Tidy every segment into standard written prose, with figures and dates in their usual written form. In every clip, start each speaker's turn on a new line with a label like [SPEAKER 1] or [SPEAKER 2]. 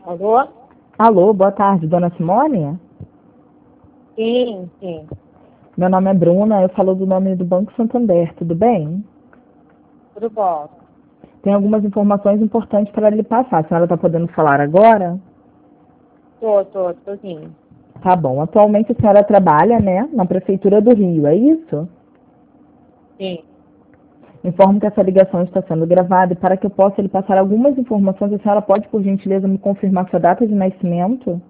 [SPEAKER 1] Alô?
[SPEAKER 2] Alô, boa tarde, dona Simone?
[SPEAKER 1] Sim, sim.
[SPEAKER 2] Meu nome é Bruna, eu falo do nome do Banco Santander, tudo bem?
[SPEAKER 1] Tudo bom?
[SPEAKER 2] Tem algumas informações importantes para lhe passar. A senhora está podendo falar agora?
[SPEAKER 1] Tô sim.
[SPEAKER 2] Tá bom. Atualmente a senhora trabalha, né, na Prefeitura do Rio, é isso?
[SPEAKER 1] Sim.
[SPEAKER 2] Informo que essa ligação está sendo gravada e para que eu possa lhe passar algumas informações, a senhora pode, por gentileza, me confirmar sua data de nascimento?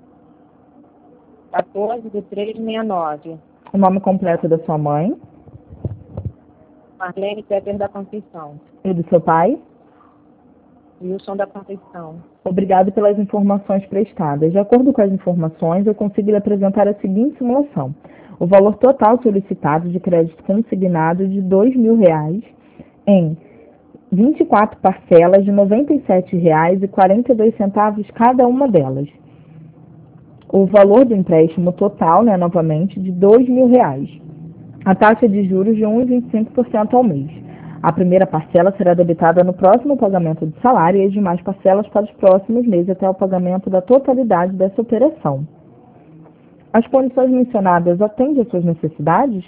[SPEAKER 1] 14/3/69.
[SPEAKER 2] O nome completo da sua mãe
[SPEAKER 1] Marlene Pepper da Conceição.
[SPEAKER 2] e do seu pai?
[SPEAKER 1] Wilson da Conceição.
[SPEAKER 2] Obrigado pelas informações prestadas. De acordo com as informações, eu consigo lhe apresentar a seguinte simulação. O valor total solicitado de crédito consignado de R$ 2.000 em 24 parcelas de R$ 97,42 cada uma delas. O valor do empréstimo total, novamente, de R$ 2.000. A taxa de juros de 1,25% ao mês. A primeira parcela será debitada no próximo pagamento do salário e as demais parcelas para os próximos meses até o pagamento da totalidade dessa operação. As condições mencionadas atendem às suas necessidades?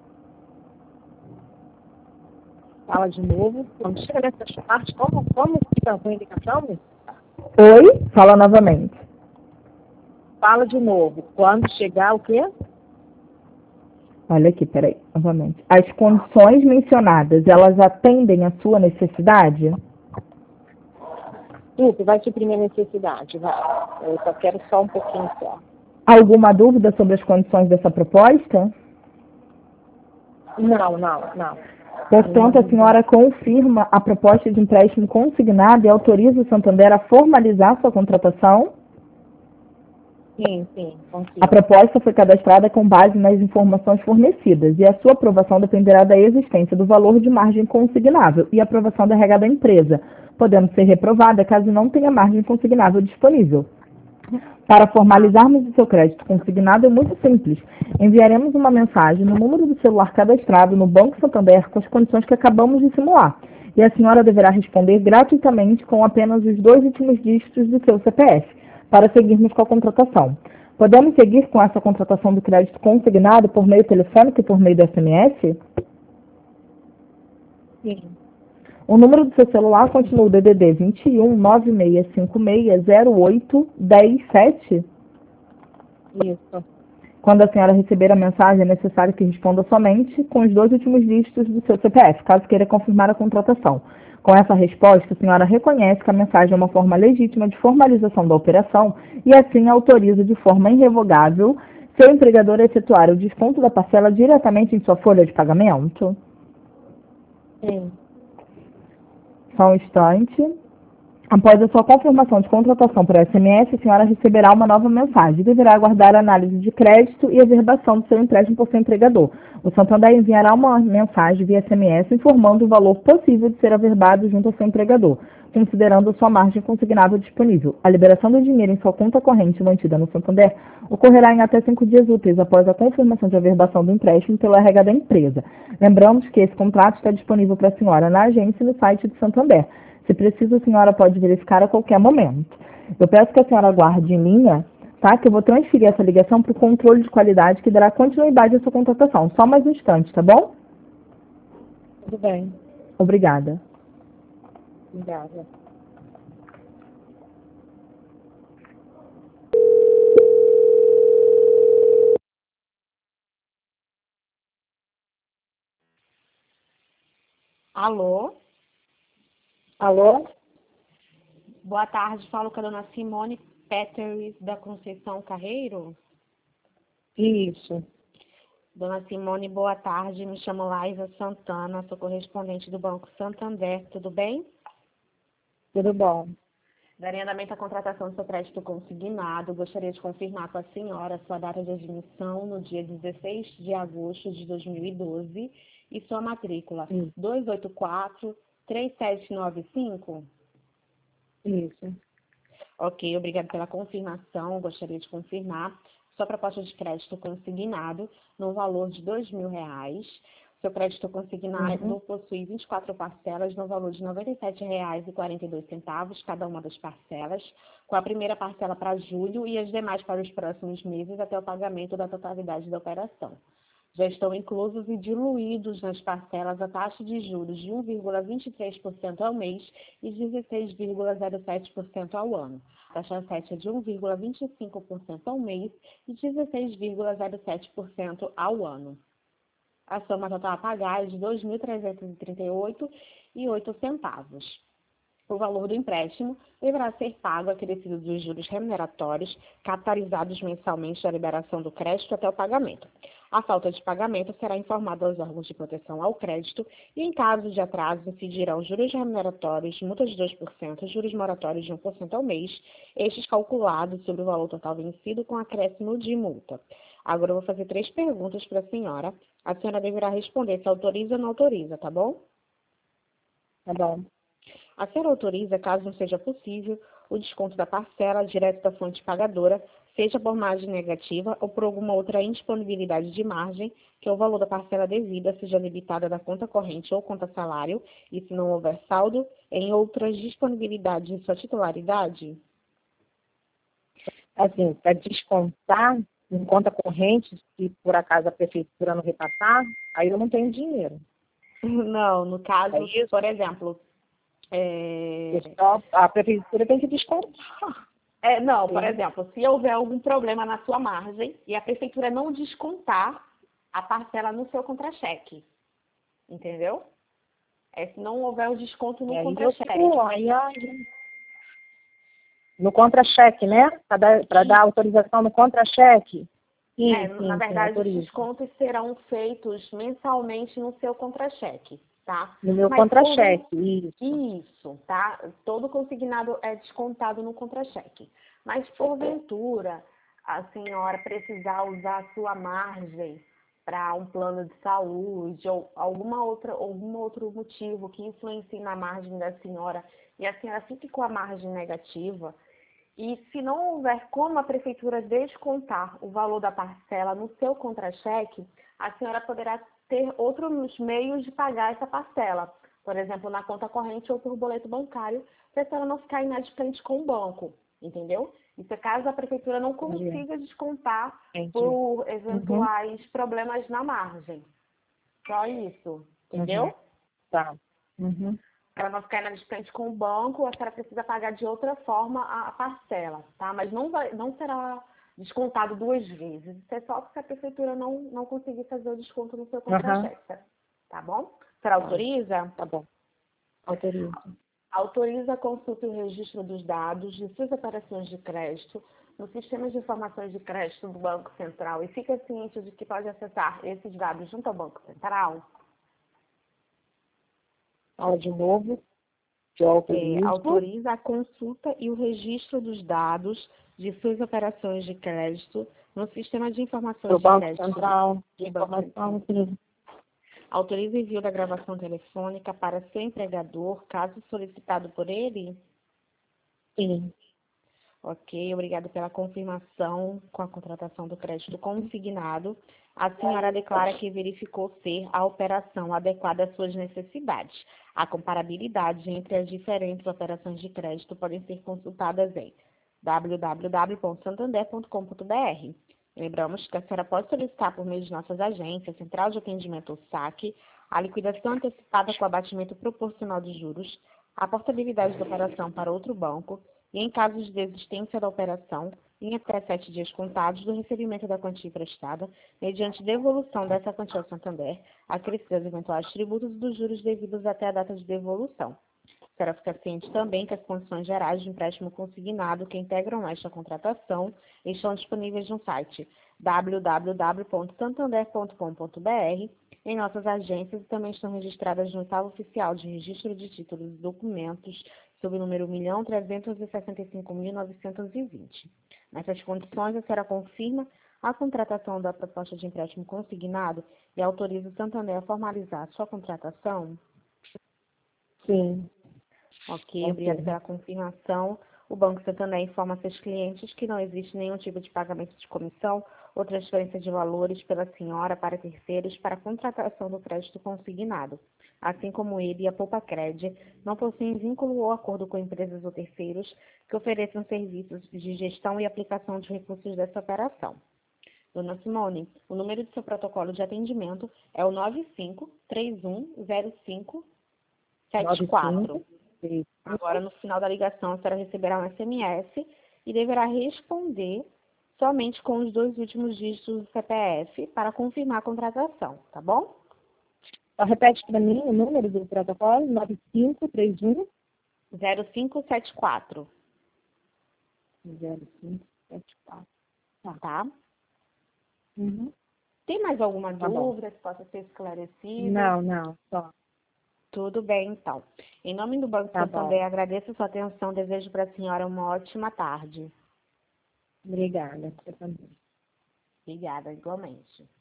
[SPEAKER 1] Fala de novo. Quando chega nessas partes, como fica a indicação?
[SPEAKER 2] Oi? Fala novamente.
[SPEAKER 1] Fala de novo. Quando chegar o quê?
[SPEAKER 2] Olha aqui, peraí, novamente. As condições mencionadas, elas atendem à sua necessidade?
[SPEAKER 1] Tu vai suprimir a necessidade, vai. Eu só quero só um pouquinho só.
[SPEAKER 2] Alguma dúvida sobre as condições dessa proposta?
[SPEAKER 1] Não.
[SPEAKER 2] Portanto, a senhora confirma a proposta de empréstimo consignado e autoriza o Santander a formalizar sua contratação?
[SPEAKER 1] Sim,
[SPEAKER 2] A
[SPEAKER 1] consigo.
[SPEAKER 2] proposta foi cadastrada com base nas informações fornecidas e a sua aprovação dependerá da existência do valor de margem consignável e aprovação da RH da empresa, podendo ser reprovada caso não tenha margem consignável disponível. Para formalizarmos o seu crédito consignado é muito simples. Enviaremos uma mensagem no número do celular cadastrado no Banco Santander com as condições que acabamos de simular. E a senhora deverá responder gratuitamente com apenas os 2 últimos dígitos do seu CPF, para seguirmos com a contratação. Podemos seguir com essa contratação do crédito consignado por meio telefônico e por meio do SMS?
[SPEAKER 1] Sim.
[SPEAKER 2] O número do seu celular continua o DDD 21 9656 08 107?
[SPEAKER 1] Isso.
[SPEAKER 2] Quando a senhora receber a mensagem, é necessário que responda somente com os 2 últimos dígitos do seu CPF, caso queira confirmar a contratação. Com essa resposta, a senhora reconhece que a mensagem é uma forma legítima de formalização da operação e assim autoriza de forma irrevogável seu empregador a efetuar o desconto da parcela diretamente em sua folha de pagamento?
[SPEAKER 1] Sim.
[SPEAKER 2] Só um instante. Após a sua confirmação de contratação por SMS, a senhora receberá uma nova mensagem e deverá aguardar a análise de crédito e a verbação do seu empréstimo por seu empregador. O Santander enviará uma mensagem via SMS informando o valor possível de ser averbado junto ao seu empregador, considerando a sua margem consignável disponível. A liberação do dinheiro em sua conta corrente mantida no Santander ocorrerá em até 5 dias úteis após a confirmação de averbação do empréstimo pelo RH da empresa. Lembramos que esse contrato está disponível para a senhora na agência e no site do Santander. Se precisa, a senhora pode verificar a qualquer momento. Eu peço que a senhora aguarde em linha, tá? Que eu vou transferir essa ligação para o controle de qualidade que dará continuidade à sua contratação. Só mais um instante, tá bom?
[SPEAKER 1] Tudo bem.
[SPEAKER 2] Obrigada.
[SPEAKER 1] Obrigada.
[SPEAKER 3] Alô?
[SPEAKER 1] Alô?
[SPEAKER 3] Boa tarde, falo com a dona Simone Peters da Conceição Carreiro.
[SPEAKER 1] Isso.
[SPEAKER 3] Dona Simone, boa tarde, me chamo Laísa Santana, sou correspondente do Banco Santander, tudo bem?
[SPEAKER 1] Tudo bom.
[SPEAKER 3] Darei andamento à contratação do seu crédito consignado, gostaria de confirmar com a senhora sua data de admissão no dia 16 de agosto de 2012 e sua matrícula
[SPEAKER 1] Isso.
[SPEAKER 3] 284-3795.
[SPEAKER 1] Isso.
[SPEAKER 3] Ok, obrigada pela confirmação. Gostaria de confirmar sua proposta de crédito consignado no valor de R$ 2.000. Seu crédito consignado possui 24 parcelas no valor de R$ 97,42, cada uma das parcelas, com a primeira parcela para julho e as demais para os próximos meses até o pagamento da totalidade da operação. Já estão inclusos e diluídos nas parcelas a taxa de juros de 1,23% ao mês e 16,07% ao ano. A taxa 7 é de 1,25% ao mês e 16,07% ao ano. A soma total a pagar é de R$ 2.338,08. O valor do empréstimo deverá ser pago acrescido dos juros remuneratórios capitalizados mensalmente da liberação do crédito até o pagamento. A falta de pagamento será informada aos órgãos de proteção ao crédito e, em caso de atraso, incidirão juros remuneratórios, multa de 2%, juros moratórios de 1% ao mês, estes calculados sobre o valor total vencido com acréscimo de multa. Agora eu vou fazer 3 perguntas para a senhora. A senhora deverá responder se autoriza ou não autoriza, tá bom?
[SPEAKER 1] Tá bom.
[SPEAKER 3] A senhora autoriza, caso não seja possível, o desconto da parcela direto da fonte pagadora, seja por margem negativa ou por alguma outra indisponibilidade de margem, que o valor da parcela devida seja debitada da conta corrente ou conta salário, e se não houver saldo, em outras disponibilidades de sua titularidade?
[SPEAKER 1] Assim, para descontar em conta corrente, se por acaso a prefeitura não repassar, aí eu não tenho dinheiro.
[SPEAKER 3] Não, no caso,
[SPEAKER 1] É isso?
[SPEAKER 3] por exemplo...
[SPEAKER 1] A prefeitura tem que descontar.
[SPEAKER 3] Não,
[SPEAKER 1] Sim.
[SPEAKER 3] por exemplo, se houver algum problema na sua margem e a prefeitura não descontar a parcela no seu contra-cheque, entendeu? Se não houver o desconto no contra-cheque.
[SPEAKER 1] No contra-cheque, né? Para dar autorização no contra-cheque.
[SPEAKER 3] Na verdade, os descontos serão feitos mensalmente no seu contra-cheque, tá?
[SPEAKER 1] No meu contra-cheque,
[SPEAKER 3] Isso, tá? Todo consignado é descontado no contra-cheque. Mas, porventura, a senhora precisar usar a sua margem para um plano de saúde ou algum outro motivo que influencie na margem da senhora e a senhora fique com a margem negativa, e se não houver como a prefeitura descontar o valor da parcela no seu contra-cheque, a senhora poderá ter outros meios de pagar essa parcela, por exemplo, na conta corrente ou por boleto bancário, para a senhora não ficar inadimplente com o banco, entendeu? Isso é caso a prefeitura não consiga descontar por eventuais problemas na margem. Só isso, entendeu?
[SPEAKER 1] Tá.
[SPEAKER 3] Para não ficar inadimplente com o banco, a senhora precisa pagar de outra forma a parcela, tá? Mas não será descontado 2 vezes. Isso é só porque a prefeitura não conseguir fazer o desconto no seu contra-cheque, tá bom? A senhora autoriza?
[SPEAKER 1] Tá bom. Autoriza.
[SPEAKER 3] Autoriza a consulta e o registro dos dados de suas operações de crédito no sistema de informações de crédito do Banco Central e fica ciente de que pode acessar esses dados junto ao Banco Central?
[SPEAKER 1] Fala de novo.
[SPEAKER 3] Autoriza a consulta e o registro dos dados de suas operações de crédito no sistema de informações de
[SPEAKER 1] Banco
[SPEAKER 3] crédito
[SPEAKER 1] Central de
[SPEAKER 3] do Banco
[SPEAKER 1] Informação.
[SPEAKER 3] Autoriza o envio da gravação telefônica para seu empregador, caso solicitado por ele?
[SPEAKER 1] Sim.
[SPEAKER 3] Ok, obrigada pela confirmação com a contratação do crédito consignado. A senhora declara que verificou ser a operação adequada às suas necessidades. A comparabilidade entre as diferentes operações de crédito podem ser consultadas em www.santander.com.br. Lembramos que a senhora pode solicitar por meio de nossas agências, Central de Atendimento ou SAC, a liquidação antecipada com abatimento proporcional de juros, a portabilidade da operação para outro banco e, em caso de desistência da operação, em até 7 dias contados do recebimento da quantia emprestada, mediante devolução dessa quantia ao Santander, acrescidos eventuais tributos e dos juros devidos até a data de devolução. A senhora fica ciente também que as condições gerais de empréstimo consignado que integram esta contratação estão disponíveis no site www.santander.com.br, em nossas agências e também estão registradas no Oitavo Oficial de Registro de Títulos e Documentos, sob o número 1.365.920. Nessas condições, a senhora confirma a contratação da proposta de empréstimo consignado e autoriza o Santander a formalizar a sua contratação?
[SPEAKER 1] Sim.
[SPEAKER 3] Ok, obrigada pela confirmação. O Banco Santander informa a seus clientes que não existe nenhum tipo de pagamento de comissão ou transferência de valores pela senhora para terceiros para a contratação do crédito consignado. Assim como ele e a Poupa-Cred não possuem vínculo ou acordo com empresas ou terceiros que ofereçam serviços de gestão e aplicação de recursos dessa operação. Dona Simone, o número do seu protocolo de atendimento é o 95-3105-74. Agora, no final da ligação, a senhora receberá um SMS e deverá responder somente com os 2 últimos dígitos do CPF para confirmar a contratação, tá bom?
[SPEAKER 1] Então, repete para mim o número do protocolo, 9531
[SPEAKER 3] 0574.
[SPEAKER 1] 0574.
[SPEAKER 3] Tá?
[SPEAKER 1] Uhum.
[SPEAKER 3] Tem mais alguma
[SPEAKER 1] Tá bom.
[SPEAKER 3] dúvida que possa ser esclarecida?
[SPEAKER 1] Não, só.
[SPEAKER 3] Tudo bem, então. Em nome do Banco
[SPEAKER 1] Tá
[SPEAKER 3] Santander,
[SPEAKER 1] bom.
[SPEAKER 3] agradeço a sua atenção. Desejo para a senhora uma ótima tarde.
[SPEAKER 1] Obrigada. Você também.
[SPEAKER 3] Obrigada, igualmente.